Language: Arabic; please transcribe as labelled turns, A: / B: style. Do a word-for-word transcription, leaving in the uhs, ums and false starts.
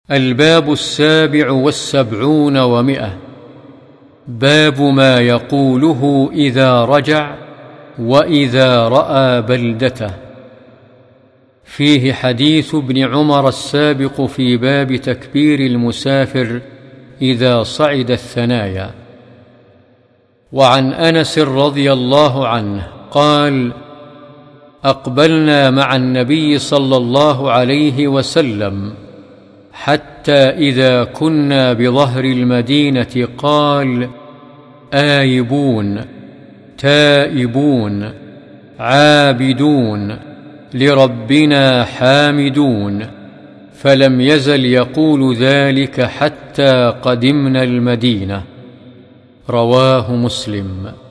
A: الباب السابع والسبعون ومئة. باب ما يقوله إذا رجع وإذا رأى بلدته. فيه حديث ابن عمر السابق في باب تكبير المسافر إذا صعد الثنايا. وعن أنس رضي الله عنه قال: أقبلنا مع النبي صلى الله عليه وسلم حتى إذا كنا بظهر المدينة قال: آيبون تائبون عابدون لربنا حامدون، فلم يزل يقول ذلك حتى قدمنا المدينة. رواه مسلم.